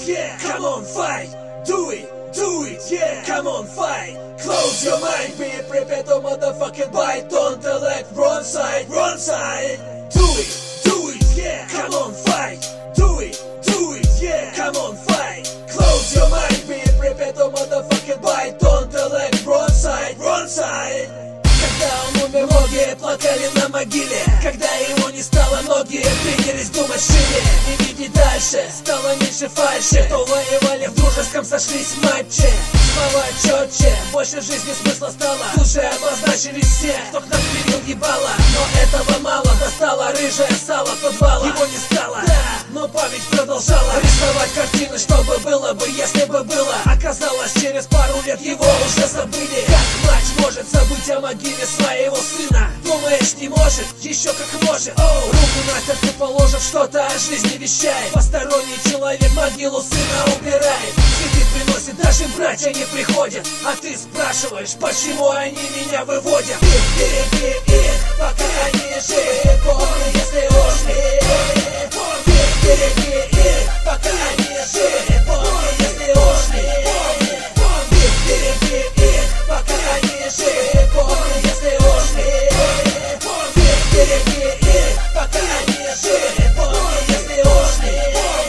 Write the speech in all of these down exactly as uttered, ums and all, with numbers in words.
yeah, come on, fight, do it, do it, yeah, come on, fight. Close your mind, be prepared to motherfucking bite. Don't elect wrong side, wrong side. Do it, do it, yeah, come on, fight. Do it, do it, yeah, come on, fight. Close your mind, be prepared to motherfucking bite. Don't elect wrong side, wrong side. Когда он умер, многие плакали на могиле. Когда его не стало, многие принялись думать шире и видеть дальше. Стало меньше фальши. Кто воевали в дружеском, сошлись в матче. Слова четче, больше жизни смысла стало. Лучше обозначили все, кто к нам привил ебало. Но этого мало, достало рыжее сало подвала. Его не стало, да, но память продолжала рисовать картины, чтобы было бы, если бы было. Оказалось, через пару лет его уже забыли. Как мать может забыть о могиле своего сына? Думаешь, не может? Еще как может. Оу, руку на сердце положит, что-то о жизни вещает. Посторонний человек могилу сына убирает. Цветы приносит, даже братья не приходят. А ты спрашиваешь, почему они меня выводят? Береги их, пока они живы. Помни, если ушли. Береги их, пока они живы. Помни, если ушли. Береги их, пока они живы. Помни, если ушли. Береги их, пока они живы. Помни, если ушли.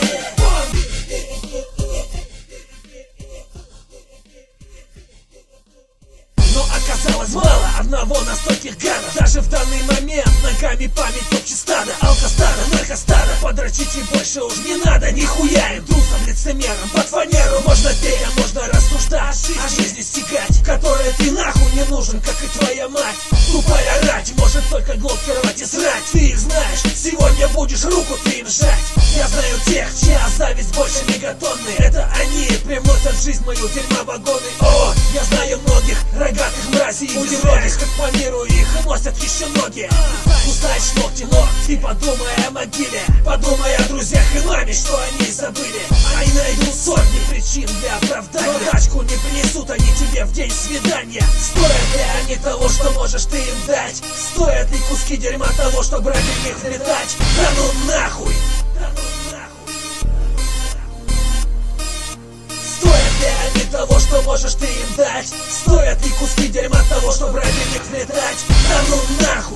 Но оказалось мало одного на стольких гадов. Даже в данный момент ногами память топчет стадо. Алкостадо, наркостадо, подрочить и больше уж не надо. Нихуя им трусом, лицемером, под фанеру. Можно петь, а можно рассуждать, о жизни стекать, которой ты нахуй не нужен, как и твоя мать. Тупая рать может только глотки рвать и срать. Ты их знаешь, сегодня будешь руку ты им жать. Я знаю тех, чья зависть больше мегатонны. Это они привносят в жизнь мою дерьма вагоны. О, я знаю многих рогатых мразей. Удивляюсь, как по миру их носят еще ноги. Кусаешь ногти, но ты подумай о могиле. Подумай о друзьях и маме, что они забыли. Они найдут сотни причин для оправдания, но тачку не принесут они тебе в день свидания. Стоят ли они того, что можешь ты им дать? Стоят ли куски дерьма того, чтобы ради них взлетать? Да ну нахуй! Да ну нахуй! Стоят ли они того, что можешь ты им дать? Стоят ли куски дерьма того, чтобы ради них взлетать? Да ну нахуй!